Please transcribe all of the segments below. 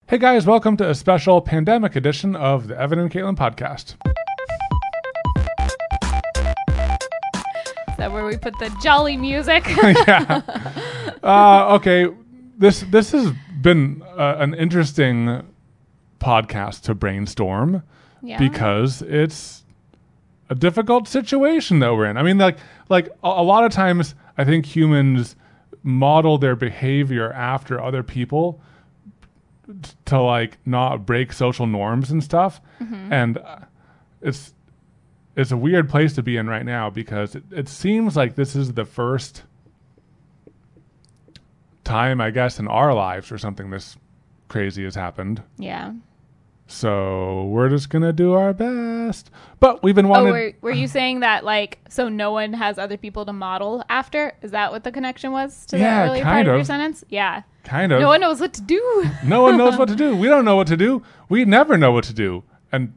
Hey guys, welcome to a special pandemic edition of the Evan and Caitlin podcast. Is that where we put the jolly music? Yeah. Okay. This has been an interesting podcast to brainstorm because it's a difficult situation that we're in. I mean, like a lot of times, I think humans model their behavior after other people to like not break social norms and stuff. Mm-hmm. And it's a weird place to be in right now because it seems like this is the first time, I guess, in our lives where something this crazy has happened. Yeah. So we're just going to do our best. But we've been wanting... Oh, were you saying that, like, so no one has other people to model after? Is that what the connection was to the earlier part of your sentence? Yeah. Kind of. No one knows what to do. No one knows what to do. We don't know what to do. We never know what to do. And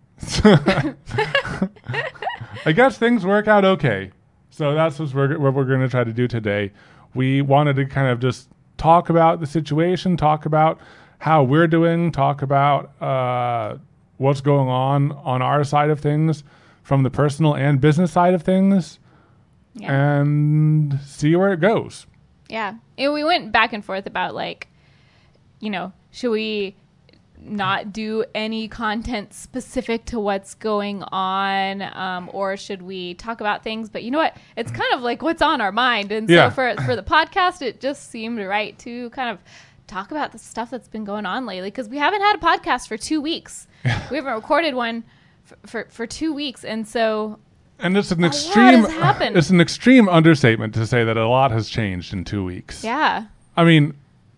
I guess things work out okay. So that's what we're going to try to do today. We wanted to kind of just talk about the situation, talk about how we're doing, talk about what's going on our side of things from the personal and business side of things, and see where it goes. Yeah. And we went back and forth about, like, you know, should we not do any content specific to what's going on, or should we talk about things? But you know what? It's kind of like what's on our mind. And so for the podcast, it just seemed right to kind of talk about the stuff that's been going on lately, because we haven't had a podcast for 2 weeks. We haven't recorded one for 2 weeks. And so... And it's an extreme understatement to say that a lot has changed in 2 weeks. Yeah. I mean,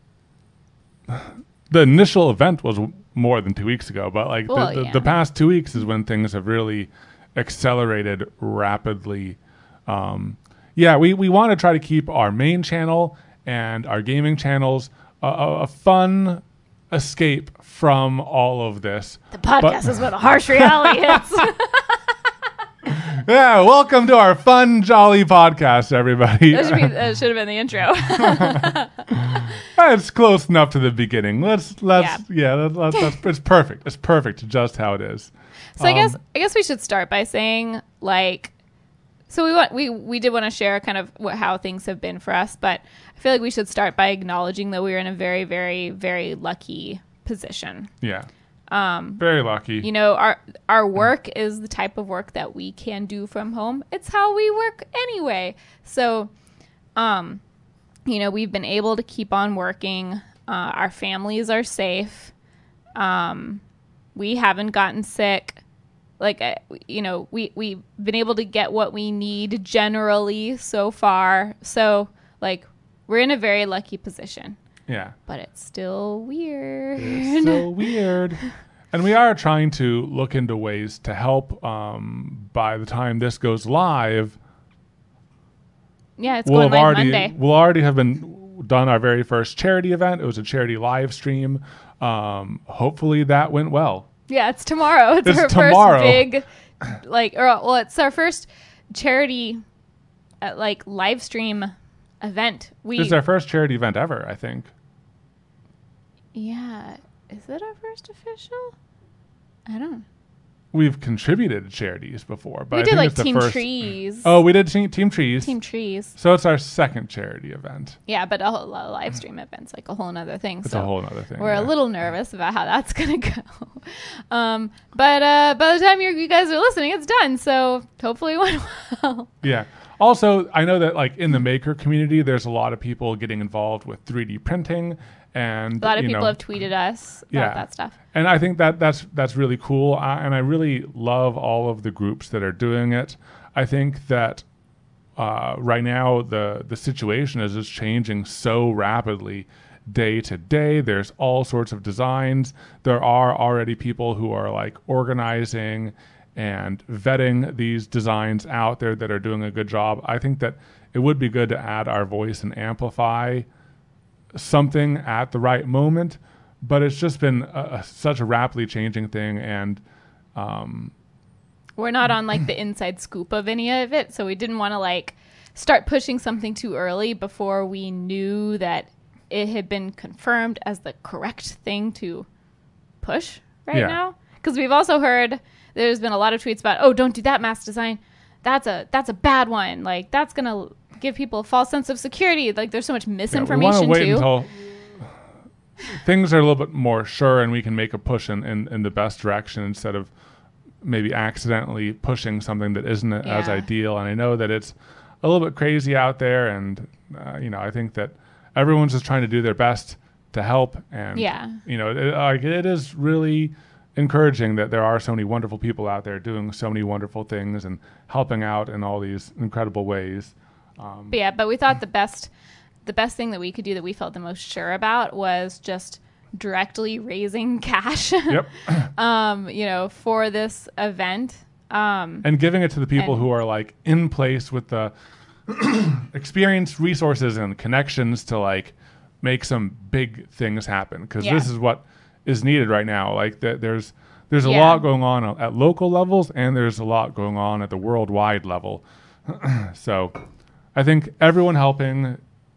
the initial event was more than 2 weeks ago, but like the past 2 weeks is when things have really accelerated rapidly. We want to try to keep our main channel and our gaming channels a fun escape from all of this. The podcast is where the harsh reality hits. Yeah, welcome to our fun, jolly podcast, everybody. That should have been the intro. It's close enough to the beginning. It's perfect. It's perfect, just how it is. So I guess we should start by saying, like, so we did want to share kind of how things have been for us, but I feel like we should start by acknowledging that we're in a very, very, very lucky position. Yeah. Very lucky. You know, our work is the type of work that we can do from home. It's how we work anyway. So, you know, we've been able to keep on working. Our families are safe. We haven't gotten sick. Like, you know, we've been able to get what we need generally so far. So, like, we're in a very lucky position. Yeah. But it's still weird. It's so weird. And we are trying to look into ways to help. By the time this goes live, it's going live Monday. We'll already have done our very first charity event. It was a charity live stream. Hopefully that went well. Yeah, it's tomorrow. It's our first big, it's our first charity, live stream event. This is our first charity event ever, I think. Yeah. Is it our first official? I don't know. We've contributed to charities before, but we I did think like it's the Team first. Trees. Oh, we did Team Trees. Team Trees. So it's our second charity event. Yeah, but a live stream event's like a whole nother thing. It's a whole other thing. We're a little nervous about how that's gonna go. But by the time you guys are listening, it's done. So hopefully it went well. Yeah. Also, I know that like in the maker community, there's a lot of people getting involved with 3D printing, and a lot of people have tweeted us about that stuff. And I think that's really cool, and I really love all of the groups that are doing it. I think that right now the situation is just changing so rapidly, day to day. There's all sorts of designs. There are already people who are like organizing and vetting these designs out there that are doing a good job. I think that it would be good to add our voice and amplify something at the right moment, but it's just been such a rapidly changing thing, and we're not on like the inside scoop of any of it, so we didn't want to like start pushing something too early before we knew that it had been confirmed as the correct thing to push right Yeah. now. Because we've also heard there's been a lot of tweets about, oh, don't do that mask design. That's a bad one. Like, that's going to give people a false sense of security. Like, there's so much misinformation, we want to wait too. until things are a little bit more sure and we can make a push in the best direction instead of maybe accidentally pushing something that isn't as Yeah. ideal. And I know that it's a little bit crazy out there, and I think that everyone's just trying to do their best to help. And Yeah. it is really encouraging that there are so many wonderful people out there doing so many wonderful things and helping out in all these incredible ways. But we thought the best thing that we could do that we felt the most sure about was just directly raising cash Yep. For this event. And giving it to the people who are like in place with the experience, resources, and connections to like make some big things happen. Because Yeah. this is what is needed right now. Like there's a Yeah. lot going on at local levels, and there's a lot going on at the worldwide level. So I think everyone helping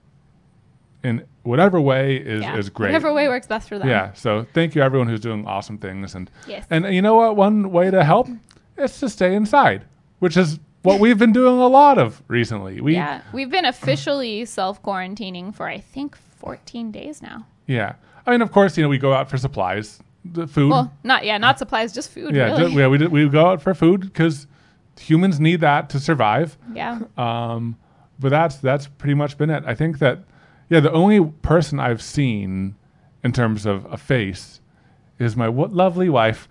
in whatever way is great. Whatever way works best for them. Yeah. So thank you everyone who's doing awesome things. Yes. And you know what? One way to help is to stay inside, which is what we've been doing a lot of recently. We've been officially self-quarantining for, I think, 14 days now. Yeah. I mean, of course, we go out for supplies, the food. Well, not supplies, just food, yeah. really. We go out for food because humans need that to survive. Yeah. But that's pretty much been it. I think that, the only person I've seen in terms of a face is my lovely wife.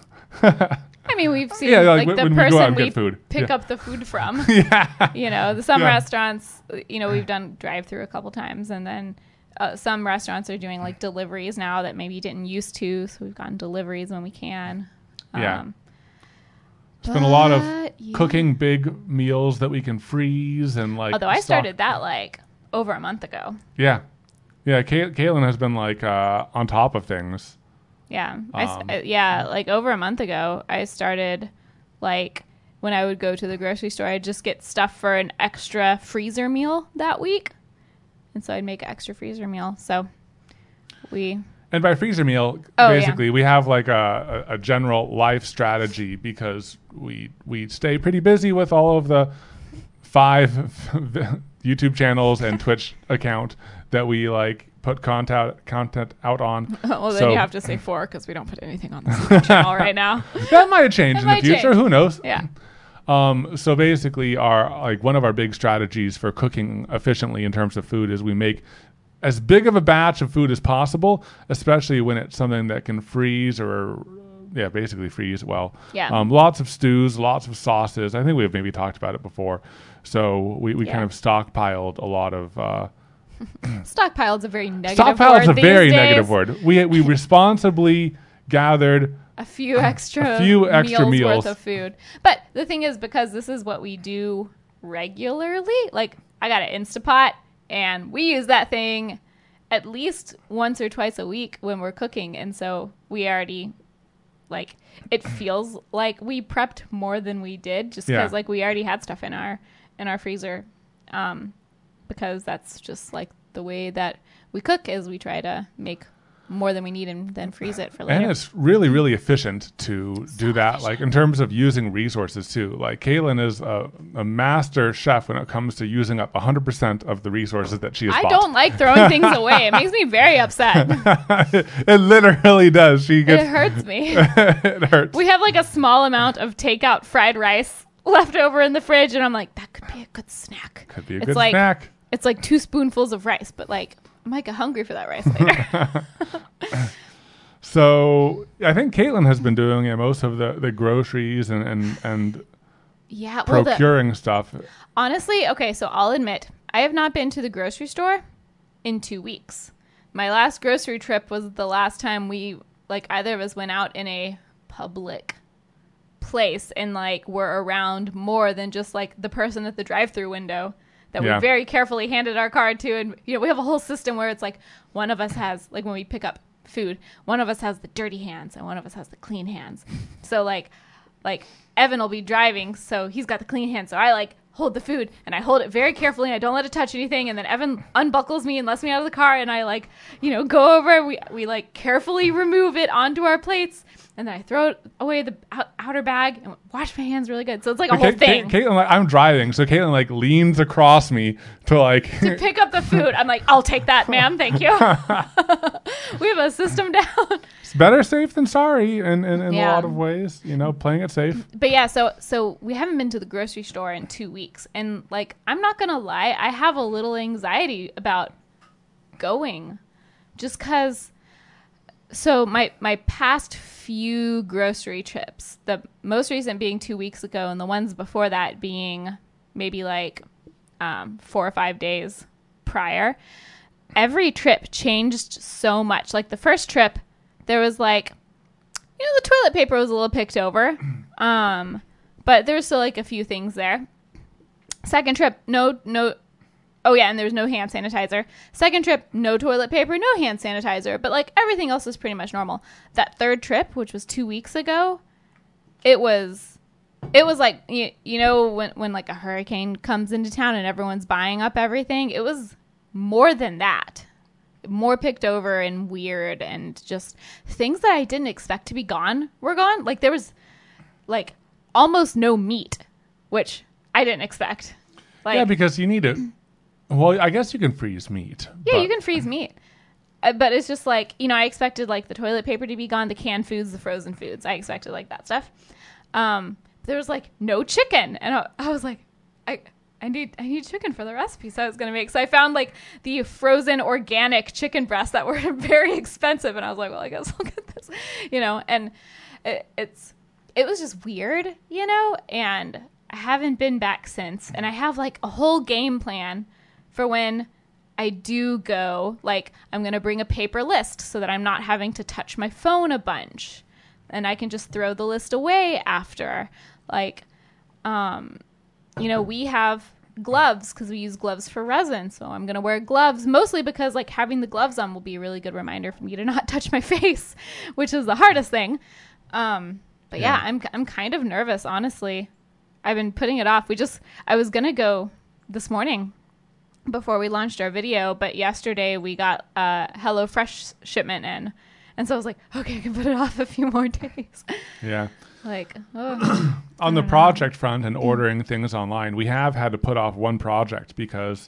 I mean, we've seen like the when we go out person and we get food. pick Yeah. up the food from. Yeah. Some Yeah. restaurants, we've done drive-through a couple times, and then some restaurants are doing like deliveries now that maybe didn't used to. So we've gotten deliveries when we can. Yeah. It's been a lot of yeah. cooking big meals that we can freeze and like. Although I stock- started that like over a month ago. Yeah. Caitlin has been like on top of things. Yeah. Um, Like over a month ago, I started like when I would go to the grocery store, I'd just get stuff for an extra freezer meal that week. And so I'd make an extra freezer meal. So And by freezer meal, basically, we have like a general life strategy because we stay pretty busy with all of the 5 YouTube channels and Twitch account that we like put content out on. well, then So- you have to say 4 because we don't put anything on the YouTube channel right now. That might change in the might future. change. Who knows? Yeah. So basically, one of our big strategies for cooking efficiently in terms of food is we make as big of a batch of food as possible, especially when it's something that can freeze or basically freeze well. Yeah. Lots of stews, lots of sauces. I think we've maybe talked about it before. So we kind of stockpiled a lot of. Stockpiled's a very negative word. Stockpiled's a very these negative days. word. We responsibly gathered. A few extra meals worth of food. But the thing is, because this is what we do regularly, like I got an Instapot and we use that thing at least once or twice a week when we're cooking. And so we already like it feels like we prepped more than we did just because like we already had stuff in our freezer. Because that's just like the way that we cook is we try to make more than we need and then freeze it for later. And it's really, really efficient to do that, like in terms of using resources too. Like Caitlin is a master chef when it comes to using up 100% of the resources that she has bought. I don't like throwing things away. It makes me very upset. It literally does. It hurts me. It hurts. We have like a small amount of takeout fried rice left over in the fridge, and I'm like, that could be a good snack. Could be a good snack. It's like 2 spoonfuls of rice, but like I might get hungry for that rice later. So I think Caitlin has been doing most of the groceries and Yeah, well, procuring stuff. honestly, okay, so I'll admit, I have not been to the grocery store in 2 weeks. My last grocery trip was the last time we, like, either of us went out in a public place and, like, were around more than just, like, the person at the drive-thru window that we very carefully handed our card to. And, you know, we have a whole system where it's, like, one of us has, like, when we pick up food, one of us has the dirty hands and one of us has the clean hands. So, like Evan will be driving, so he's got the clean hands. So I, like, hold the food, and I hold it very carefully, and I don't let it touch anything, and then Evan unbuckles me and lets me out of the car, and I like, go over, we like carefully remove it onto our plates, and then I throw it away the outer bag and wash my hands really good. So it's like a whole thing. Caitlin, like, I'm driving, so Caitlin like leans across me to pick up the food. I'm like, I'll take that, ma'am. Thank you. We have a system down. It's better safe than sorry in a lot of ways, playing it safe. But yeah, so we haven't been to the grocery store in 2 weeks, and like, I'm not gonna lie, I have a little anxiety about going, just because. So my past few grocery trips, the most recent being 2 weeks ago, and the ones before that being maybe like 4 or 5 days prior, every trip changed so much. Like the first trip, there was like, the toilet paper was a little picked over, but there was still like a few things there. Second trip, no. Oh, yeah, and there's no hand sanitizer. Second trip, no toilet paper, no hand sanitizer. But, like, everything else is pretty much normal. That third trip, which was 2 weeks ago, it was like, when like, a hurricane comes into town and everyone's buying up everything. It was more than that. More picked over and weird, and just things that I didn't expect to be gone were gone. Like, there was, like, almost no meat, which I didn't expect. Like, yeah, because you need it. Well, I guess you can freeze meat. Yeah, you can freeze meat. But it's just like, I expected like the toilet paper to be gone, the canned foods, the frozen foods. I expected like that stuff. There was like no chicken. And I was like, I need chicken for the recipe I was going to make. So I found like the frozen organic chicken breasts that were very expensive. And I was like, well, I guess I'll get this, and it was just weird, and I haven't been back since. And I have like a whole game plan for when I do go. Like, I'm going to bring a paper list so that I'm not having to touch my phone a bunch, and I can just throw the list away after. Like, we have gloves because we use gloves for resin. So I'm going to wear gloves mostly because like having the gloves on will be a really good reminder for me to not touch my face, which is the hardest thing. But yeah, I'm kind of nervous, honestly. I've been putting it off. I was going to go this morning before we launched our video, but yesterday we got a HelloFresh shipment in, and so I was like, okay, I can put it off a few more days. Yeah. Like, on the project front and ordering things online, we have had to put off one project because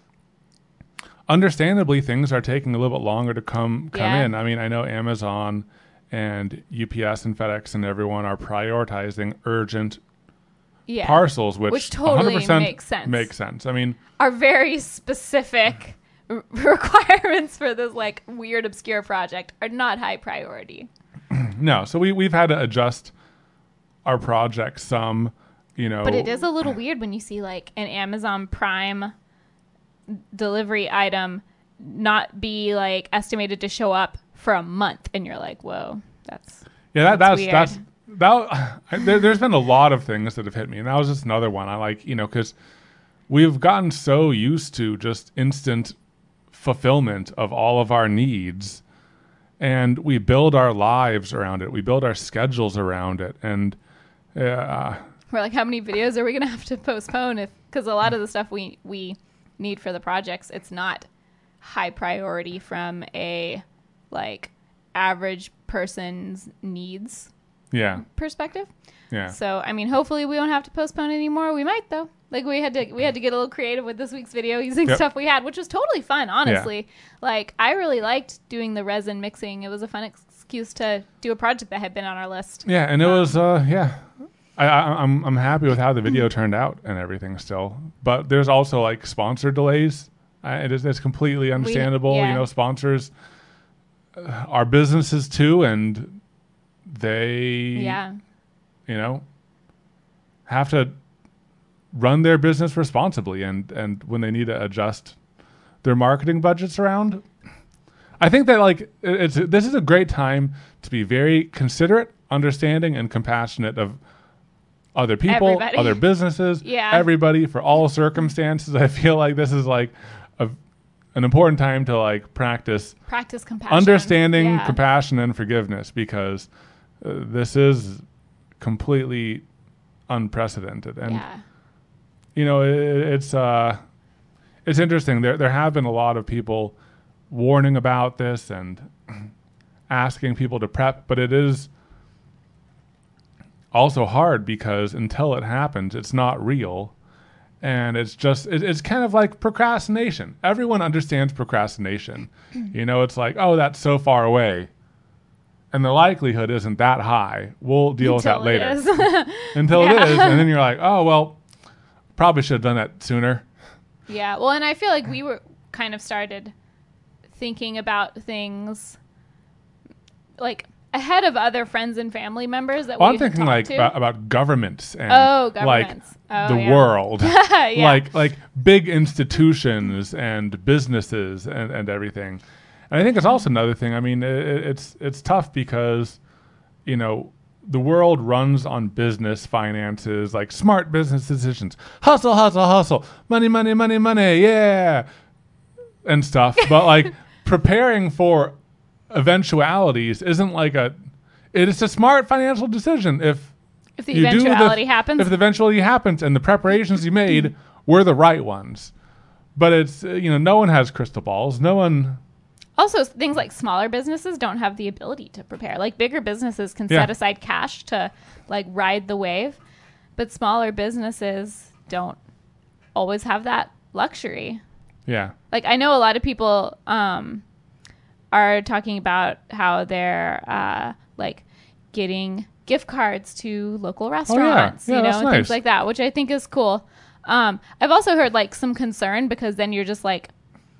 understandably things are taking a little bit longer to come in. I mean, I know Amazon and UPS and FedEx and everyone are prioritizing urgent parcels, which totally 100% makes sense. I mean, are very specific requirements for this like weird obscure project are not high priority. No, so we've had to adjust our project some, But it is a little weird when you see like an Amazon Prime delivery item not be like estimated to show up for a month, and you're like, whoa, that's weird. There's been a lot of things that have hit me, and that was just another one. I like, because we've gotten so used to just instant fulfillment of all of our needs, and we build our lives around it. We build our schedules around it, and we're like, how many videos are we going to have to postpone? Because a lot of the stuff we need for the projects, it's not high priority from a like average person's needs perspective. Yeah. So I mean, hopefully we won't have to postpone anymore. We might though. Like we had to get a little creative with this week's video using stuff we had, which was totally fun, honestly. Yeah. Like I really liked doing the resin mixing. It was a fun excuse to do a project that had been on our list. Yeah, and it was I'm happy with how the video turned out and everything still. But there's also like sponsor delays. It's completely understandable. Sponsors are businesses too, and they have to run their business responsibly, and when they need to adjust their marketing budgets around, I think that like this is a great time to be very considerate, understanding, and compassionate of other people, everybody. Other businesses, everybody, for all circumstances. I feel like this is like an important time to like practice compassion, understanding, compassion, and forgiveness, because this is completely unprecedented. And it's interesting. There have been a lot of people warning about this and asking people to prep, but it is also hard because until it happens, it's not real. And it's kind of like procrastination. Everyone understands procrastination. It's like, oh, that's so far away. And the likelihood isn't that high. We'll deal with that later. Until it is. And then you're like, oh, well, probably should have done that sooner. Yeah. Well, and I feel like we were kind of started thinking about things like ahead of other friends and family members that I'm thinking like about governments and governments. Like the world, like big institutions and businesses and everything. And I think it's also another thing. I mean, it's tough because, the world runs on business finances, like smart business decisions, hustle, hustle, hustle, money, money, money, money, yeah, and stuff. But like preparing for eventualities isn't like it's a smart financial decision if the eventuality happens. If the eventuality happens and the preparations you made were the right ones. But it's, no one has crystal balls. No one. Also, things like smaller businesses don't have the ability to prepare. Like bigger businesses can set aside cash to like ride the wave, but smaller businesses don't always have that luxury. Yeah. Like I know a lot of people are talking about how they're like getting gift cards to local restaurants, and nice. Things like that, which I think is cool. I've also heard like some concern because then you're just like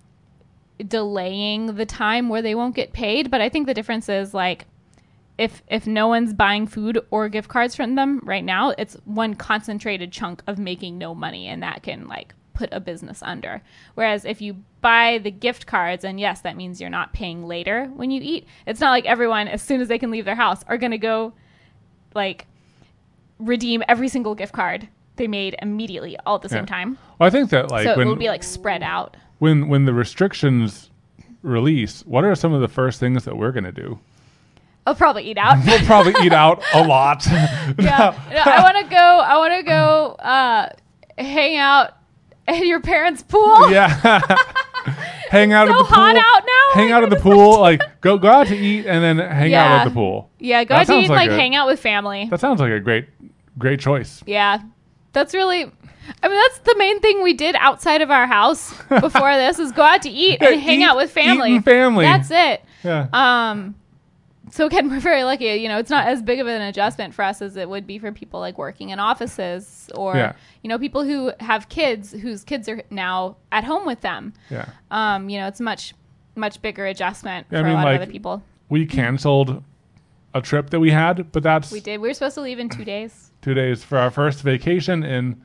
delaying the time where they won't get paid. But I think the difference is like if no one's buying food or gift cards from them right now, it's one concentrated chunk of making no money, and that can like put a business under. Whereas if you buy the gift cards, and yes, that means you're not paying later when you eat. It's not like everyone, as soon as they can leave their house, are going to go like redeem every single gift card they made immediately all at the same time. Well, I think that like so it will be like spread out. When the restrictions release, what are some of the first things that we're going to do? I'll probably eat out. We'll probably eat out a lot. Yeah. I want to go hang out at your parents' pool. Yeah. Hang out at the pool. So hot out now. Hang out at the pool. Like go out to eat and then hang out at the pool. Yeah, go out to eat and like hang out with family. That sounds like a great choice. Yeah. That's really, that's the main thing we did outside of our house before this is go out to eat and hang out with family. Eat and family. That's it. Yeah. So again, we're very lucky. It's not as big of an adjustment for us as it would be for people like working in offices or, people who have kids whose kids are now at home with them. Yeah. It's a much bigger adjustment for a lot of other people. We canceled a trip that we had, but we did. We were supposed to leave in 2 days. 2 days for our first vacation in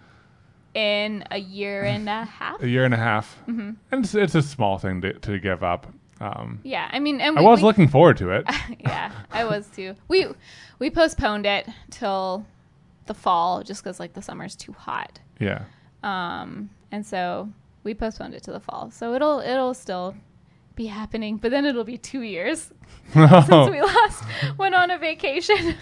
a year and a half. A year and a half. Mm-hmm. And it's a small thing to give up. Yeah, and I was looking forward to it. Yeah, I was too. We postponed it till the fall just because like the summer's too hot. Yeah. And so we postponed it to the fall. So it'll still be happening, but then it'll be 2 years since we last went on a vacation.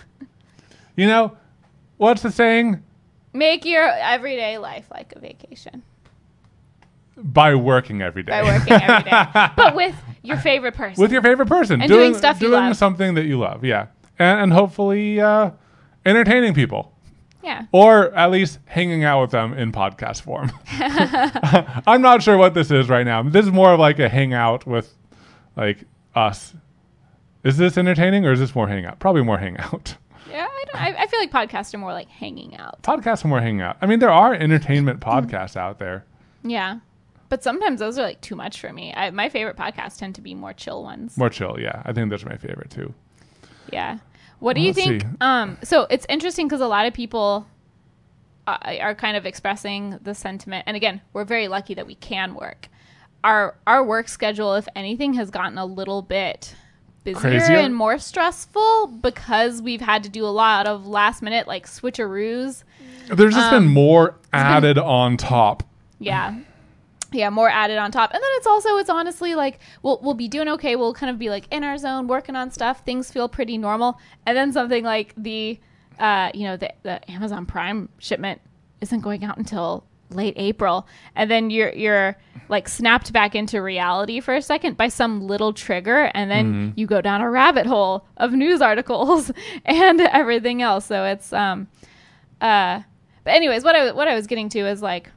What's the saying? Make your everyday life like a vacation. By working every day. But with your favorite person. With your favorite person. And doing stuff you love. Doing something that you love, yeah. And hopefully entertaining people. Yeah. Or at least hanging out with them in podcast form. I'm not sure what this is right now. This is more of like a hangout with like us. Is this entertaining or is this more hangout? Probably more hangout. Yeah, I feel like podcasts are more like hanging out. Podcasts are more hanging out. I mean, there are entertainment podcasts out there. Yeah. But sometimes those are like too much for me. My favorite podcasts tend to be more chill ones. More chill, yeah. I think those are my favorite too. Yeah. What do you think? So it's interesting because a lot of people are kind of expressing the sentiment. And again, we're very lucky that we can work. Our work schedule, if anything, has gotten a little bit busier and more stressful because we've had to do a lot of last minute like switcheroos. There's just been more added on top. Yeah. Yeah, more added on top. And then it's honestly like we'll be doing okay. We'll kind of be like in our zone, working on stuff. Things feel pretty normal. And then something like the Amazon Prime shipment isn't going out until late April, and then you're like snapped back into reality for a second by some little trigger, and then you go down a rabbit hole of news articles and everything else. So it's but anyways, what I was getting to is like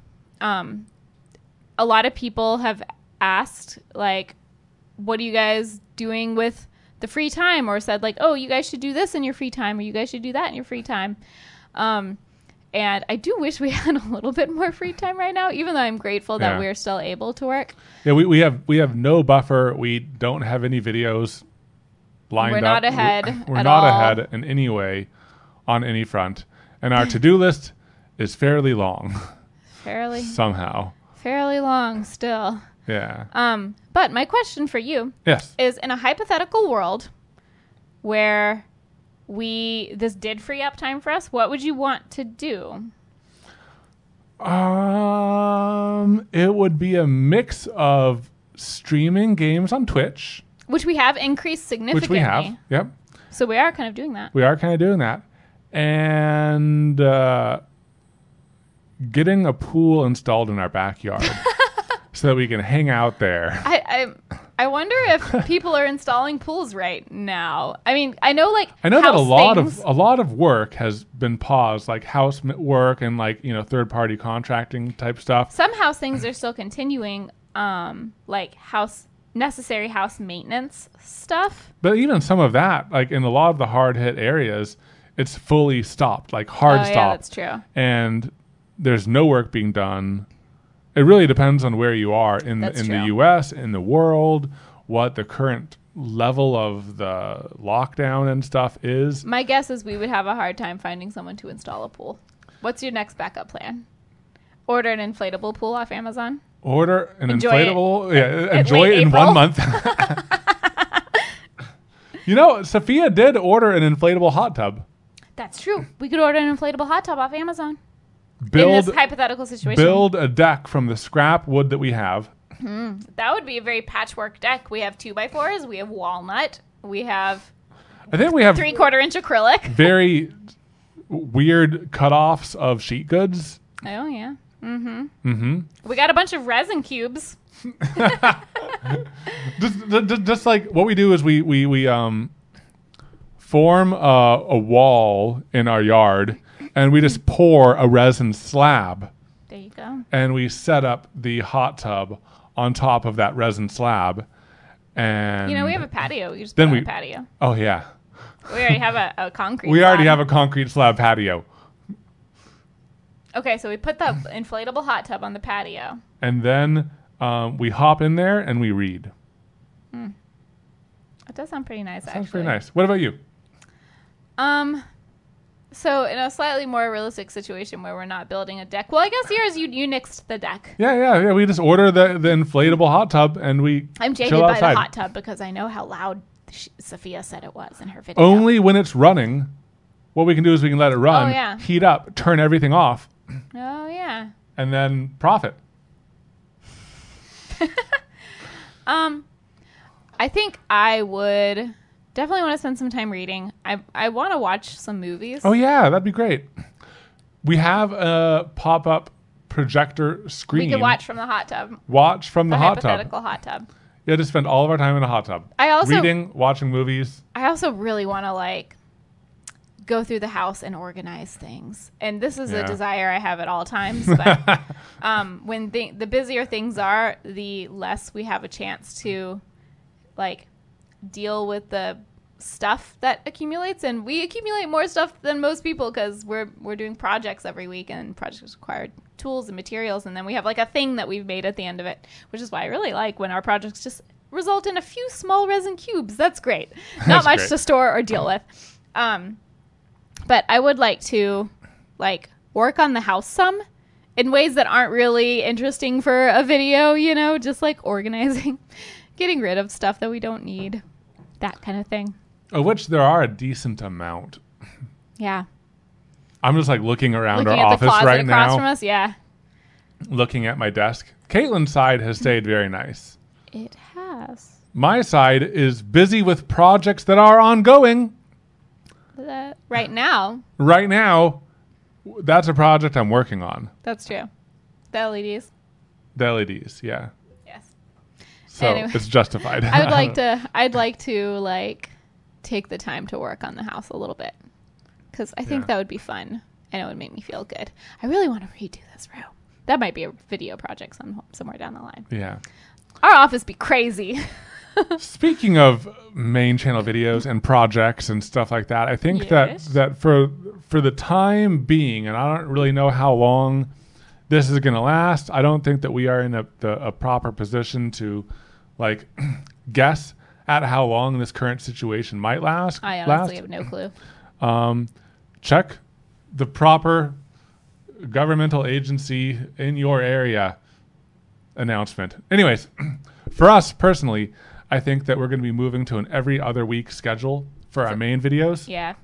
a lot of people have asked like, what are you guys doing with the free time, or said like, oh, you guys should do this in your free time, or you guys should do that in your free time. And I do wish we had a little bit more free time right now, even though I'm grateful that we're still able to work. Yeah, we have no buffer. We don't have any videos lined up. We're not ahead. We're not ahead in any way on any front. And our to-do list is fairly long. Somehow. Fairly long still. Yeah. But my question for you is, in a hypothetical world where this did free up time for us, what would you want to do? It would be a mix of streaming games on Twitch, which we have increased significantly. Which we have, yep. So we are kind of doing that. We are kind of doing that. And getting a pool installed in our backyard so that we can hang out there. I wonder if people are installing pools right now. I mean, I know that a lot of work has been paused, like house work and third-party contracting type stuff. Some house things are still continuing, like necessary house maintenance stuff. But even some of that, like in a lot of the hard-hit areas, it's fully stopped, like hard stop. Yeah, that's true. And there's no work being done. It really depends on where you are in the U.S., in the world, what the current level of the lockdown and stuff is. My guess is we would have a hard time finding someone to install a pool. What's your next backup plan? Order an inflatable pool off Amazon? Order an inflatable? Yeah, enjoy it in 1 month. Sophia did order an inflatable hot tub. That's true. We could order an inflatable hot tub off Amazon. In this hypothetical situation. Build a deck from the scrap wood that we have. That would be a very patchwork deck. We have 2x4s. We have walnut. We have. I think we have 3/4 inch acrylic. Very weird cutoffs of sheet goods. Oh yeah. We got a bunch of resin cubes. just like what we do is we form a wall in our yard. And we just pour a resin slab. There you go. And we set up the hot tub on top of that resin slab. And we have a patio. We just put on a patio. Oh, yeah. We already have a concrete We already have a concrete slab patio. Okay, so we put the inflatable hot tub on the patio. And then we hop in there and we read. That does sound pretty nice, Sounds pretty nice. What about you? So in a slightly more realistic situation where we're not building a deck, well, I guess yours you nixed the deck. Yeah. We just order the inflatable hot tub and we. I'm jaded by the hot tub because I know how loud Sophia said it was in her video. Only when it's running. What we can do is we can let it run, heat up, turn everything off. Oh yeah. And then profit. I think I would. Definitely want to spend some time reading. I want to watch some movies. Oh, yeah. That'd be great. We have a pop-up projector screen. We could watch from the hot tub. Watch from the hot tub. Hypothetical hot tub. Yeah, just spend all of our time in a hot tub. Reading, watching movies. I also really want to, go through the house and organize things. And this is a desire I have at all times. But when the busier things are, the less we have a chance to, deal with the stuff that accumulates, and we accumulate more stuff than most people because we're doing projects every week, and projects require tools and materials, and then we have a thing that we've made at the end of it, which is why I really like when our projects just result in a few small resin cubes. That's great. Not much to store or deal with. But I would like to work on the house some in ways that aren't really interesting for a video, just organizing, getting rid of stuff that we don't need. That kind of thing. Of which there are a decent amount. Yeah. I'm just looking around our office right now. Across from us, yeah. Looking at my desk. Caitlin's side has stayed very nice. It has. My side is busy with projects that are ongoing. Right now. Right now, that's a project I'm working on. That's true. The LEDs. The LEDs, yeah. Yes. So Anyway. it's justified. I'd like to like take the time to work on the house a little bit because I think Yeah. that would be fun and it would make me feel good. I really want to redo this room. That might be a video project somewhere down the line. Yeah. Our office be crazy. Speaking of main channel videos and projects and stuff like that, I think Yes. that for the time being, and I don't really know how long this is going to last. I don't think that we are in a proper position to like guess at how long this current situation might last. I honestly have no clue. Check the proper governmental agency in your area announcement. Anyways, for us personally, I think that we're going to be moving to an every other week schedule for our main videos. Yeah.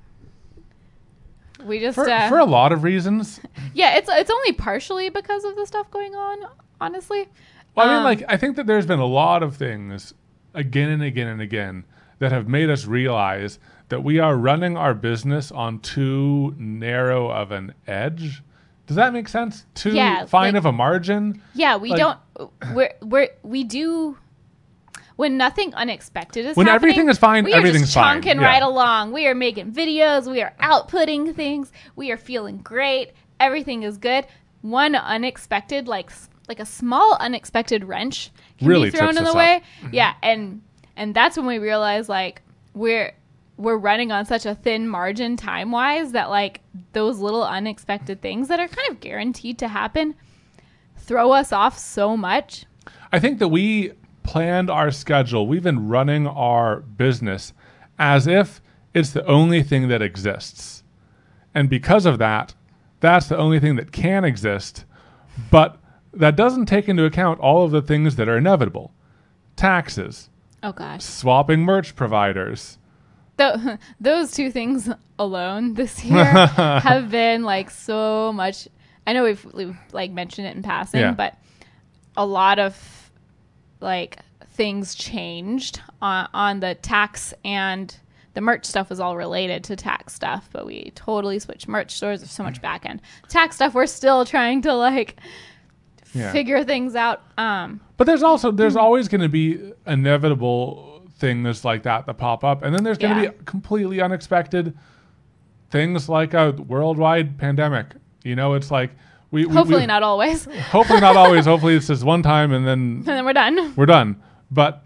We just For a lot of reasons. yeah, it's only partially because of the stuff going on, honestly. Well, I mean, like, I think that there's been a lot of things again and again and again that have made us realize that we are running our business on too narrow of an edge. Does that make sense? Too Yeah, fine like- of a margin? Yeah, we Like- don't. We do. When nothing unexpected is When happening, everything is fine, we are everything's just fine. chunking Yeah. right along. We are making videos. We are outputting things. We are feeling great. Everything is good. One unexpected, like a small unexpected wrench can Really be thrown trips in the us way. up. Yeah, and that's when we realize like we're running on such a thin margin time wise that like those little unexpected things that are kind of guaranteed to happen throw us off so much. I think that we planned our schedule. We've been running our business as if it's the only thing that exists. And because of that, that's the only thing that can exist. But that doesn't take into account all of the things that are inevitable. Taxes, Oh gosh. swapping merch providers. Those two things alone this year have been like so much. I know we've like mentioned it in passing, Yeah. but a lot of like things changed on the tax, and the merch stuff was all related to tax stuff, but we totally switched merch stores. There's so much back end tax stuff. We're still trying to like Yeah. figure things out. But there's always going to be inevitable things like that pop up, and then there's going to Yeah. be completely unexpected things like a worldwide pandemic. You know, it's like we Hopefully not always. And hopefully not always. Hopefully it's just one time and then then we're done. we're done. But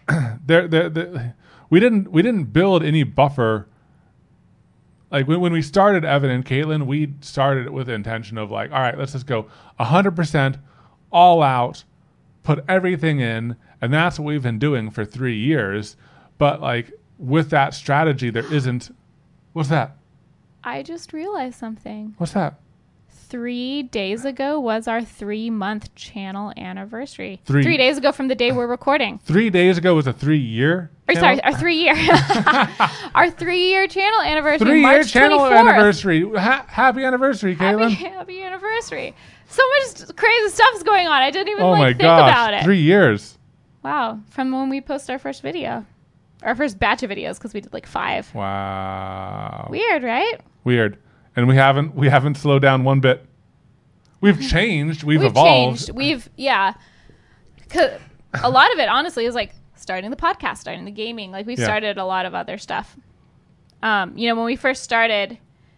we didn't build any buffer. Like when we started Evan and Caitlin, we started it with the intention of like, all right, let's just go 100% all out, put everything in, and that's what we've been doing for 3 years. But like with that strategy, there isn't. What's that? I just realized something. What's that? 3 days ago was our 3-month channel anniversary. Three- 3 days ago from the day we're recording. 3 days ago was a 3-year. Or sorry, our 3-year. Our 3-year channel anniversary. 3-year March channel 24th. anniversary. Happy anniversary, Caitlin. Happy anniversary. So much crazy stuff's going on. I didn't even Oh my think about gosh, it. 3 years. Wow. From when we post our first video. Our first batch of videos, because we did like 5. Wow. Weird, right? Weird. And we haven't slowed down one bit. We've changed. We've evolved. Changed. Yeah. 'Cause a lot of it, honestly, is like starting the podcast, starting the gaming. Like we've Yeah. started a lot of other stuff. When we first started,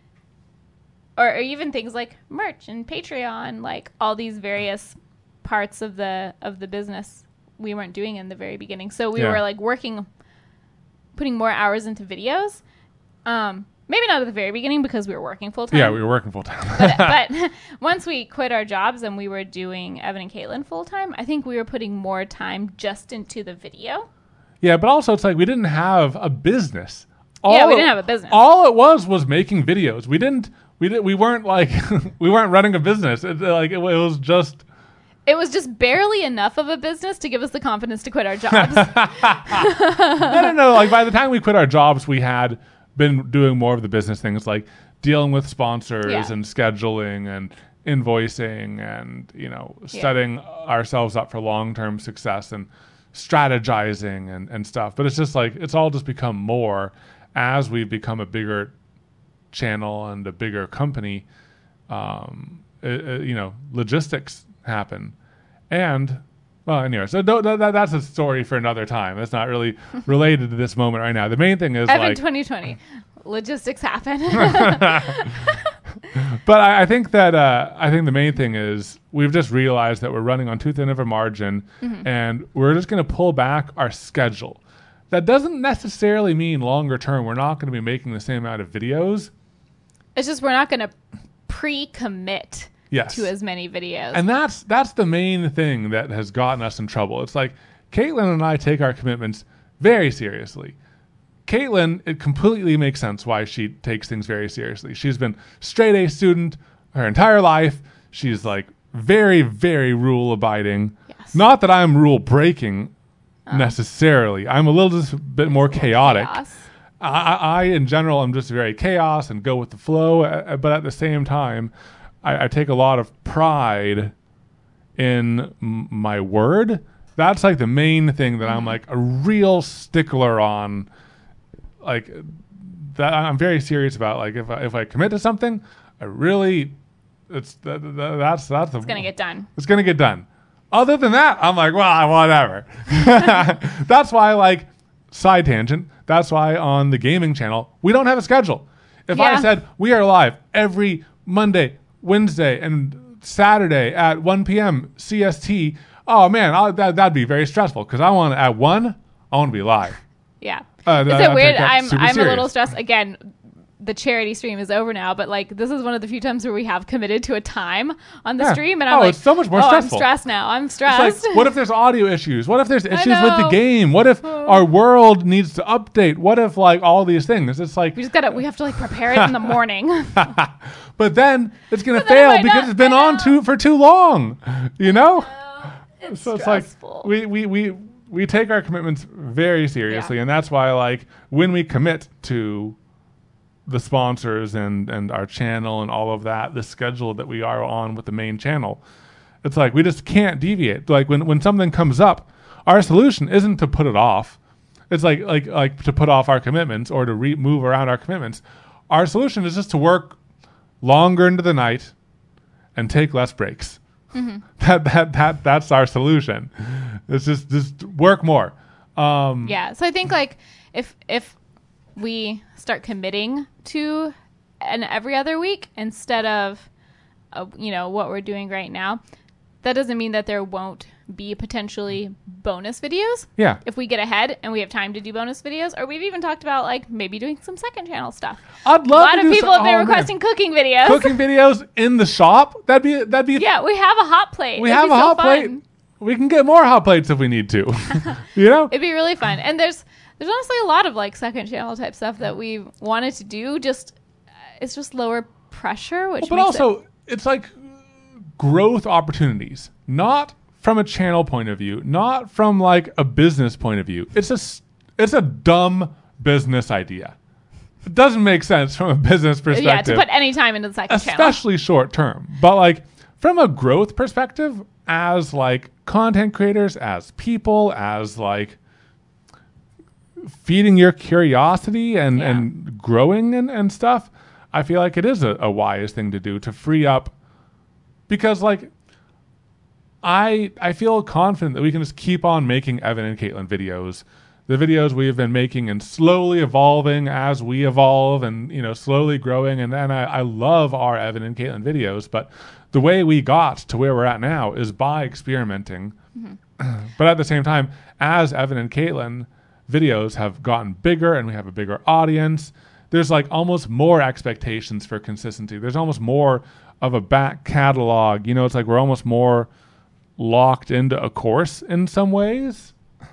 or even things like merch and Patreon, like all these various parts of the business we weren't doing in the very beginning. So we Yeah. were like putting more hours into videos. Maybe not at the very beginning because we were working full time. Yeah, we were working full time. but once we quit our jobs and we were doing Evan and Caitlin full time, I think we were putting more time just into the video. Yeah, but also it's like we didn't have a business. We didn't have a business. All it was making videos. We weren't like we weren't running a business. It was just. It was just barely enough of a business to give us the confidence to quit our jobs. No. Like by the time we quit our jobs, we had been doing more of the business things like dealing with sponsors Yeah. and scheduling and invoicing and, setting ourselves up for long-term success and strategizing and stuff. But it's just like, it's all just become more as we've become a bigger channel and a bigger company. Logistics happen. And, well, anyway, so that's a story for another time. That's not really related to this moment right now. The main thing is Evan like 2020, logistics happen. But I think that I think the main thing is we've just realized that we're running on too thin of a margin, and we're just going to pull back our schedule. That doesn't necessarily mean longer term we're not going to be making the same amount of videos. It's just we're not going to pre-commit Yes. to as many videos. And that's the main thing that has gotten us in trouble. It's like Caitlin and I take our commitments very seriously. Caitlin, it completely makes sense why she takes things very seriously. She's been straight A student her entire life. She's like very, very rule abiding. Yes. Not that I'm rule breaking necessarily. I'm a little just bit more chaotic. Chaos. I in general, I'm just very chaos and go with the flow. But at the same time, I take a lot of pride in my word. That's like the main thing that I'm like a real stickler on. Like that, I'm very serious about. Like if I commit to something, I really, that's It's gonna get done. It's gonna get done. Other than that, I'm like, well, whatever. That's why, like, side tangent. That's why on the gaming channel we don't have a schedule. If I said we are live every Monday, Wednesday, and Saturday at 1 p.m. CST, oh man, that'd be very stressful because I want at 1, I want to be live. Yeah. Is it weird? I'm a little stressed. Again, the charity stream is over now, but like this is one of the few times where we have committed to a time on the stream, and I'm like, it's so much more stressful. I'm stressed now. I'm stressed. It's like, what if there's audio issues? What if there's issues with the game? What if our world needs to update? What if like all these things? It's like we have to like prepare it in the morning. But then it's gonna fail because it's been on for too long. You know? It's so stressful. It's like we take our commitments very seriously, and that's why like when we commit to the sponsors and our channel and all of that, the schedule that we are on with the main channel, it's like we just can't deviate. Like when something comes up, our solution isn't to put it off. It's like to put off our commitments or to move around our commitments. Our solution is just to work longer into the night and take less breaks. Mm-hmm. That's our solution. It's just work more. Yeah. So I think like if we start committing to an every other week instead of what we're doing right now, that doesn't mean that there won't be potentially bonus videos. Yeah. If we get ahead and we have time to do bonus videos, or we've even talked about like maybe doing some second channel stuff. I'd love a lot of people have been requesting cooking videos. Cooking videos in the shop. That'd be. Yeah, we have a hot plate. We have a hot plate. We can get more hot plates if we need to. You know, it'd be really fun. And there's honestly a lot of like second channel type stuff that we wanted to do. It's just lower pressure, which. But also it's like growth opportunities, not from a channel point of view, not from like a business point of view. It's a dumb business idea. It doesn't make sense from a business perspective. Yeah, to put any time into the second channel. Especially short term. But like from a growth perspective, as like content creators, as people, as like feeding your curiosity and growing and stuff, I feel like it is a wise thing to do to free up. Because like I feel confident that we can just keep on making Evan and Caitlin videos. The videos we have been making and slowly evolving as we evolve and, slowly growing. And I love our Evan and Caitlin videos. But the way we got to where we're at now is by experimenting. Mm-hmm. But at the same time, as Evan and Caitlin videos have gotten bigger and we have a bigger audience, there's like almost more expectations for consistency. There's almost more of a back catalog. It's like we're almost more locked into a course in some ways.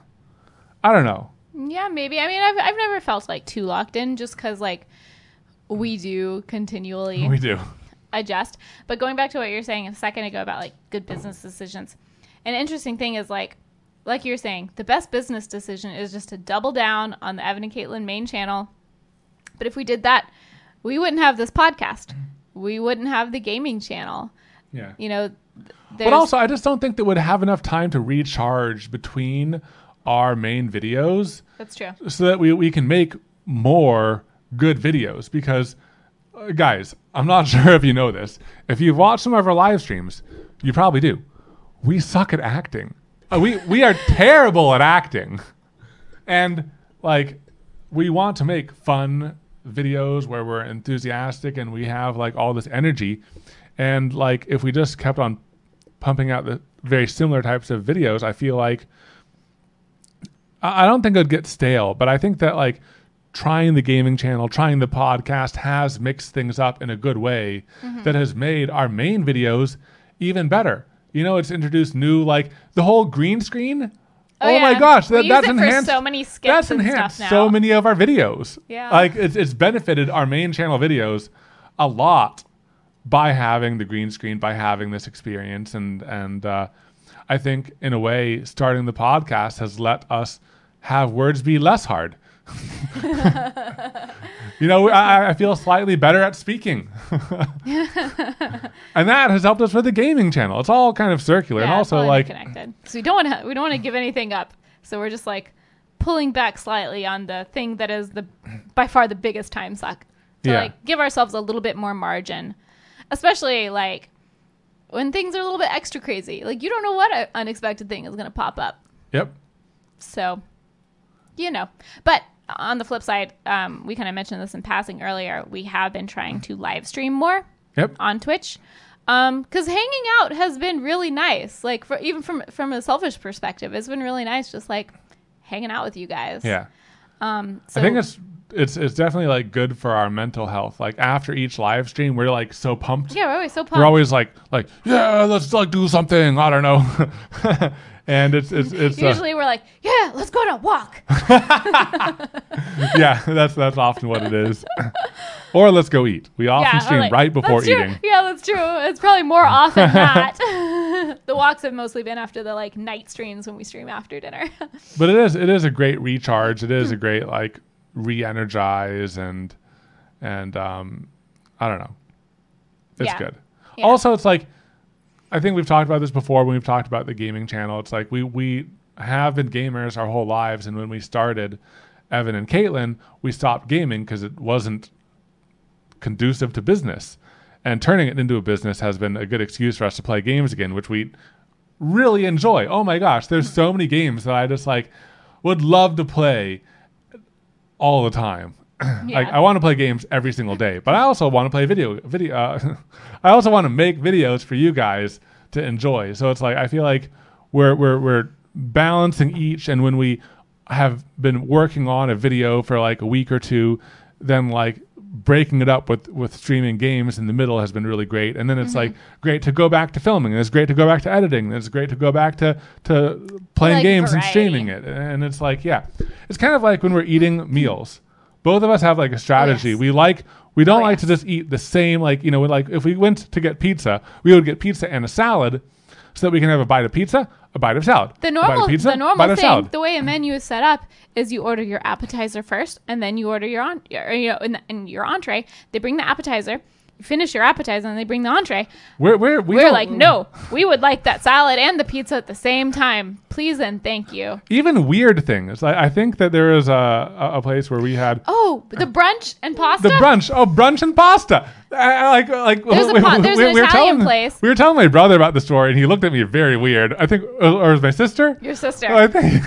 I don't know. Yeah, maybe. I mean, I've never felt like too locked in, just because like we do continually adjust. But going back to what you were saying a second ago about like good business decisions, an interesting thing is like you're saying, the best business decision is just to double down on the Evan and Caitlin main channel. But if we did that, we wouldn't have this podcast. We wouldn't have the gaming channel. Yeah. But also, I just don't think that we'd have enough time to recharge between our main videos. That's true. So that we can make more good videos. Because, guys, I'm not sure if you know this. If you've watched some of our live streams, you probably do. we suck at acting. We are terrible at acting. And like we want to make fun videos where we're enthusiastic and we have like all this energy. And like if we just kept on pumping out the very similar types of videos, I feel like I don't think it would get stale, but I think that like trying the gaming channel, trying the podcast has mixed things up in a good way that has made our main videos even better. You know, it's introduced new, like the whole green screen. Oh my gosh, that's enhanced. For so many skits that's and enhanced stuff now. so many of our videos. Yeah. Like it's benefited our main channel videos a lot by having the green screen, by having this experience. And I think in a way, starting the podcast has let us have words be less hard. You know, I feel slightly better at speaking. And that has helped us with the gaming channel. It's all kind of circular. Yeah, and also like connected. So we don't want to give anything up. So we're just like pulling back slightly on the thing that is by far the biggest time suck. To like give ourselves a little bit more margin. Especially like when things are a little bit extra crazy. Like you don't know what unexpected thing is going to pop up. Yep. So, you know, but on the flip side, we kind of mentioned this in passing earlier. We have been trying to live stream more on Twitch. Because hanging out has been really nice. Like even from a selfish perspective, it's been really nice just like hanging out with you guys. Yeah. So I think it's definitely like good for our mental health. Like after each live stream, we're like so pumped. Yeah, we're always so pumped. We're always like yeah, let's like do something. I don't know. And it's usually we're like, yeah, let's go on a walk. Yeah, that's often what it is. Or let's go eat. We often stream right before eating. Yeah, that's true. It's probably more often that. The walks have mostly been after the like night streams when we stream after dinner. But it is a great recharge. It is a great like re-energize and I don't know. It's good. Yeah. Also, it's like I think we've talked about this before when we've talked about the gaming channel. It's like we have been gamers our whole lives, and when we started Evan and Caitlin, we stopped gaming because it wasn't conducive to business. And turning it into a business has been a good excuse for us to play games again, which we really enjoy. Oh my gosh, there's so many games that I just like would love to play all the time. Yeah. Like I want to play games every single day, but I also want to play video. I also want to make videos for you guys to enjoy. So it's like I feel like we're balancing each, and when we have been working on a video for like a week or two, then like breaking it up with streaming games in the middle has been really great. And then it's like great to go back to filming, and it's great to go back to editing, and it's great to go back to playing like games variety. And streaming it. And it's like it's kind of like when we're eating meals. Both of us have like a strategy. We don't like to just eat the same, like, you know, like if we went to get pizza, we would get pizza and a salad so that we can have a bite of pizza, a bite of salad. The normal thing, the way a menu is set up is you order your appetizer first and then you order your your entree. They bring the appetizer, you finish your appetizer, and they bring the entree. We're like, no, we would like that salad and the pizza at the same time. Please and thank you. Even weird things. I think that there is a place where we had the brunch and pasta. Brunch and pasta. There's an Italian place. We were telling my brother about the story, and he looked at me very weird. I think, or was my sister? Your sister. I think.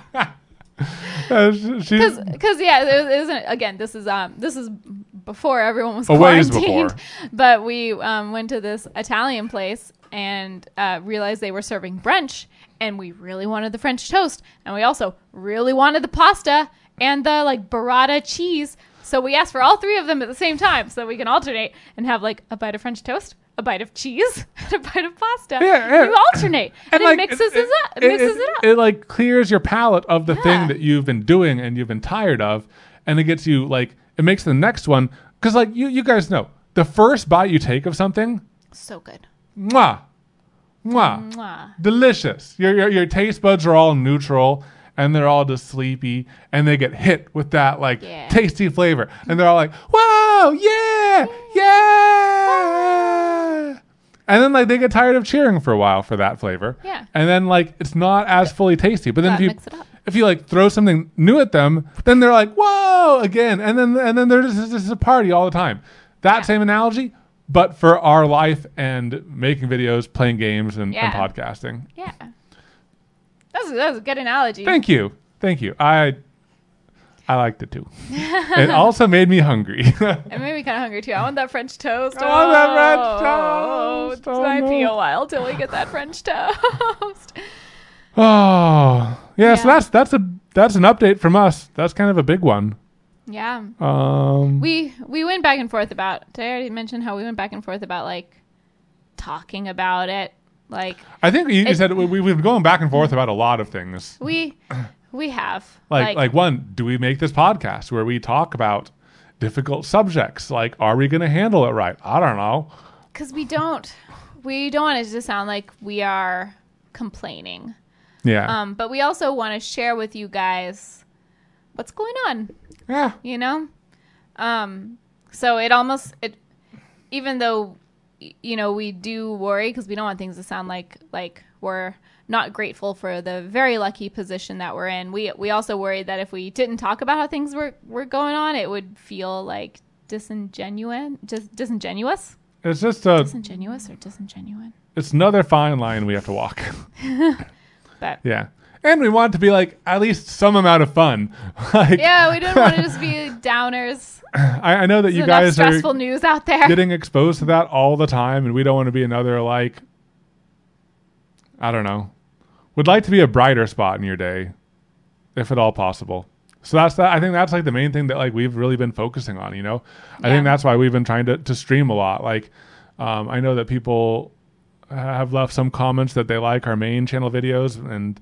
Because it isn't. Again, this is before everyone was quarantined. But we went to this Italian place and realized they were serving brunch, and we really wanted the French toast, and we also really wanted the pasta and the like burrata cheese. So we asked for all three of them at the same time, so we can alternate and have like a bite of French toast, a bite of cheese, and a bite of pasta. Yeah. You alternate, and it mixes it up. It like clears your palate of the thing that you've been doing and you've been tired of, and it gets you like it makes the next one, because like you guys know the first bite you take of something, so good, mwah, delicious. Your taste buds are all neutral. And they're all just sleepy, and they get hit with that like tasty flavor, and they're all like, "Whoa, yeah!" And then like they get tired of cheering for a while for that flavor, and then like it's not as fully tasty. But then if you like throw something new at them, then they're like, "Whoa!" again, and then there's just a party all the time. That same analogy, but for our life and making videos, playing games, and Yeah. podcasting. Yeah. That was a good analogy. Thank you. I liked it too. It also made me hungry. It made me kind of hungry too. I want that French toast. I want that French toast. It might be a while till we get that French toast. Oh, yeah. So Yeah. that's an update from us. That's kind of a big one. Yeah. We We went back and forth about. Did I already mention how we went back and forth about like talking about it? Like I think you said we've been going back and forth about a lot of things. we have Like one, do we make this podcast where we talk about difficult subjects? Like, are we going to handle it right? I don't know. because we don't want it to sound like we are complaining. Yeah. But we also want to share with you guys what's going on. Yeah. You know? So it even though, you know, we do worry because we don't want things to sound like we're not grateful for the very lucky position that we're in. We also worried that if we didn't talk about how things were going on, it would feel like disingenuous. It's just Disingenuous or disingenuine? it's another fine line we have to walk. But Yeah. And we want it to be like at least some amount of fun. Like, yeah, we didn't want to just be downers. I know that There's you enough guys stressful are news out there. getting exposed to that all the time, and we don't want to be another like, I don't know. Would like to be a brighter spot in your day, if at all possible. So that's that. I think that's like the main thing that like we've really been focusing on. You know, I think that's why we've been trying to stream a lot. Like, I know that people have left some comments that they like our main channel videos, and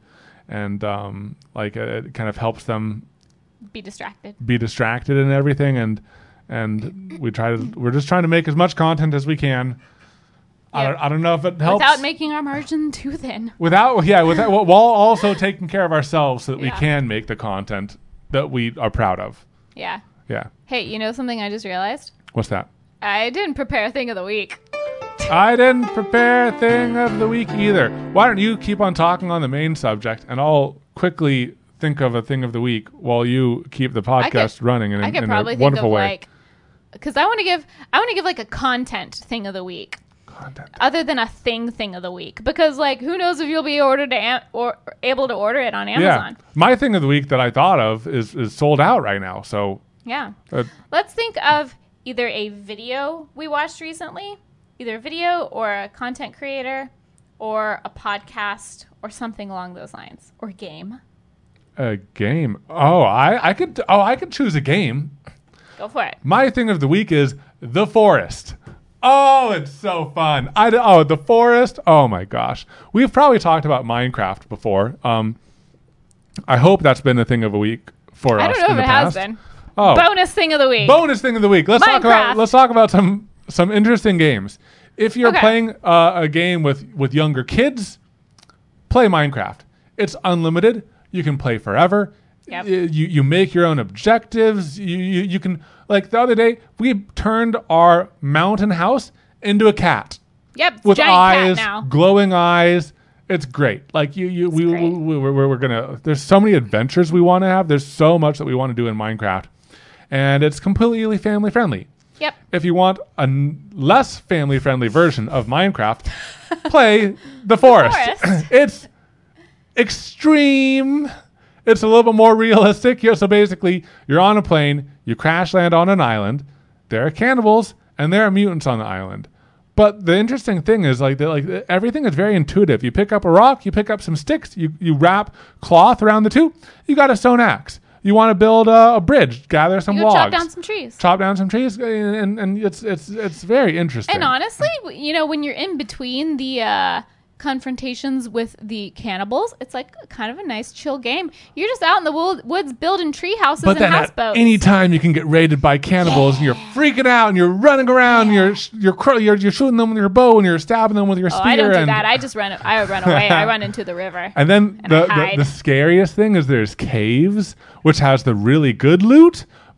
like it kind of helps them Be distracted. and everything, and we're just trying to make as much content as we can. Yep. I don't know if it helps Without making our margin too thin. without while also taking care of ourselves so that we Yeah. can make the content that we are proud of. Yeah. Yeah. Hey, you know something I just realized? What's that? I didn't prepare a thing of the week. I didn't prepare a thing of the week either. Why don't you keep on talking on the main subject, and I'll quickly think of a thing of the week while you keep the podcast running in I could a probably think wonderful of way. like, because I want to give like a content thing of the week. Content. Other than a thing of the week, because like who knows if you'll be able to order it on Amazon. Yeah. My thing of the week that I thought of is sold out right now. So Yeah. Let's think of either a video we watched recently, either a video or a content creator, or a podcast or something along those lines, or game. a game. Oh, I could choose a game. Go for it. My thing of the week is The Forest. Oh, it's so fun. The Forest. Oh my gosh. We've probably talked about Minecraft before. I hope that's been a thing of the week for us. I don't know in if the it past. has been. Oh, Bonus thing of the week. bonus thing of the week. Let's talk about some interesting games. If you're Okay. playing a game with younger kids, play Minecraft. It's unlimited. You can play forever. Yep. You make your own objectives. You can, like the other day we turned our mountain house into a cat Yep. with giant eyes, cat now. glowing eyes. It's great. Like we're gonna. There's so many adventures we want to have. There's so much that we want to do in Minecraft, and it's completely family friendly. Yep. If you want a less family friendly version of Minecraft, play The Forest. Forest. It's extreme. It's a little bit more realistic. So basically, you're on a plane, you crash land on an island. There are cannibals and there are mutants on the island. But the interesting thing is everything is very intuitive. You pick up a rock, you pick up some sticks, you wrap cloth around the two, you got a stone axe. You want to build a bridge, gather some You go logs. chop down some trees. Chop down some trees, and it's very interesting. And honestly, you know, when you're in between the confrontations with the cannibals, it's like kind of a nice chill game. You're just out in the woods building tree houses but and then at houseboats. any time you can get raided by cannibals, and you're freaking out, and you're running around, and you're shooting them with your bow, and you're stabbing them with your spear. I don't do and, that. I run away. I run into the river. And then And I hide. the scariest thing is there's caves, which has the really good loot,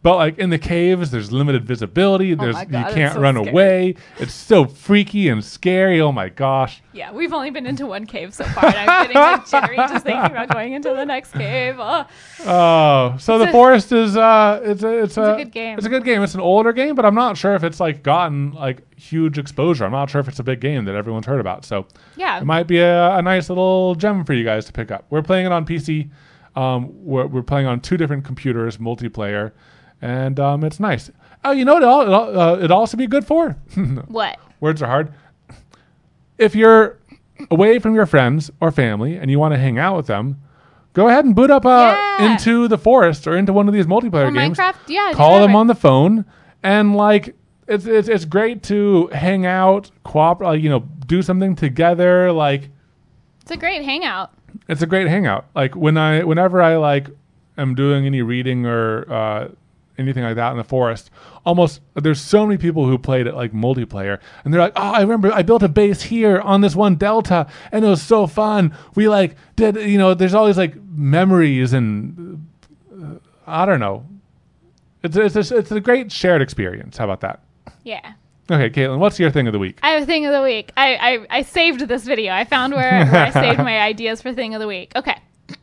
But like in the caves, there's limited visibility. my God, you it's can't so run scary. away. It's so freaky and scary. Oh my gosh. Yeah, we've only been into one cave so far, and I'm getting like jittery just thinking about going into the next cave. Oh, Oh, so the forest is it's a good game. It's a good game. It's an older game, but I'm not sure if it's like gotten like huge exposure. I'm not sure if it's a big game that everyone's heard about. So yeah. it might be a nice little gem for you guys to pick up. We're playing it on PC. We're playing on 2 different computers, multiplayer, and it's nice. Oh, you know what? It'd also be good for. What? Words are hard. If you're away from your friends or family and you want to hang out with them, go ahead and boot up Yeah. into the forest or into one of these multiplayer Or games. Minecraft? Yeah. Call them whatever. on the phone, and like it's great to hang out, cooperate, do something together. Like It's a great hangout. it's a great hangout. Like whenever I like am doing any reading or anything like that in the forest, there's so many people who played it like multiplayer, and they're like, oh, I remember I built a base here on this one delta, and it was so fun. We like did, there's always like memories, and I don't know. It's a great shared experience. How about that? Yeah. Okay, Caitlin, what's your thing of the week? I have a thing of the week. I saved this video. I found where I saved my ideas for thing of the week. Okay.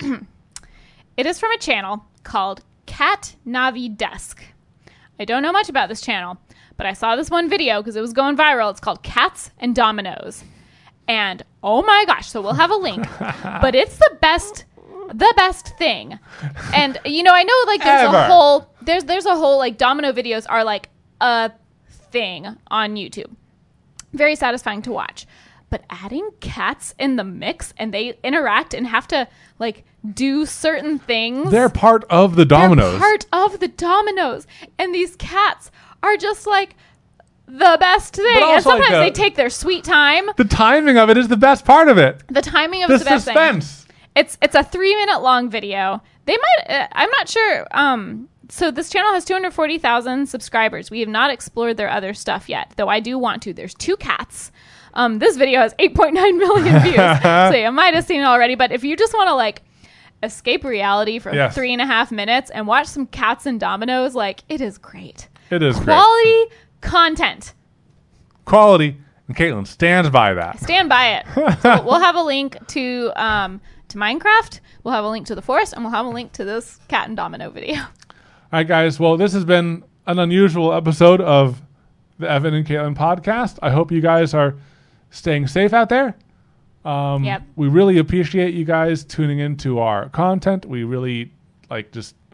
It is from a channel called Cat Navi Desk. I don't know much about this channel, but I saw this one video because it was going viral. It's called Cats and Dominoes. And oh my gosh, so we'll have a link. But it's the best thing. And I know like there's a whole like domino videos are like a thing on YouTube. Very satisfying to watch. But adding cats in the mix and they interact and have to like do certain things. They're part of the dominoes. They're part of the dominoes. And these cats are just like the best thing. But And also, sometimes like, they take their sweet time. The timing of it is the best part of it. The timing of The it's the best thing. suspense. It's a 3-minute long video. They might I'm not sure. So this channel has 240,000 subscribers. We have not explored their other stuff yet, though I do want to. There's 2 cats. This video has 8.9 million views. So you might have seen it already. But if you just want to like escape reality for Yes. 3.5 minutes and watch some cats and dominoes, like it is great. It is great. Quality content. Quality. And Caitlin stands by that. Stand by it. So we'll have a link to Minecraft. We'll have a link to the forest, and we'll have a link to this cat and domino video. All right, guys. Well, this has been an unusual episode of the Evan and Caitlin podcast. I hope you guys are staying safe out there. Yep. We really appreciate you guys tuning into our content. We really I'm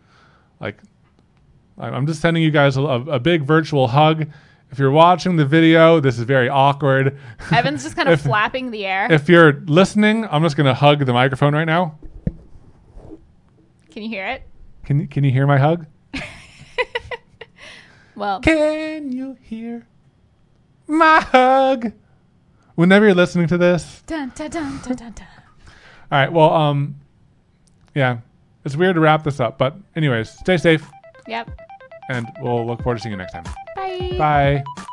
just sending you guys a big virtual hug. If you're watching the video, this is very awkward. Evan's just kind of flapping the air. If you're listening, I'm just going to hug the microphone right now. Can you hear it? Can you hear my hug? Well, Can you hear my hug? Whenever you're listening to this. dun, dun, dun, dun, dun, dun. All right. Well, yeah, it's weird to wrap this up, but anyways, stay safe, Yep. and we'll look forward to seeing you next time. Bye. Bye.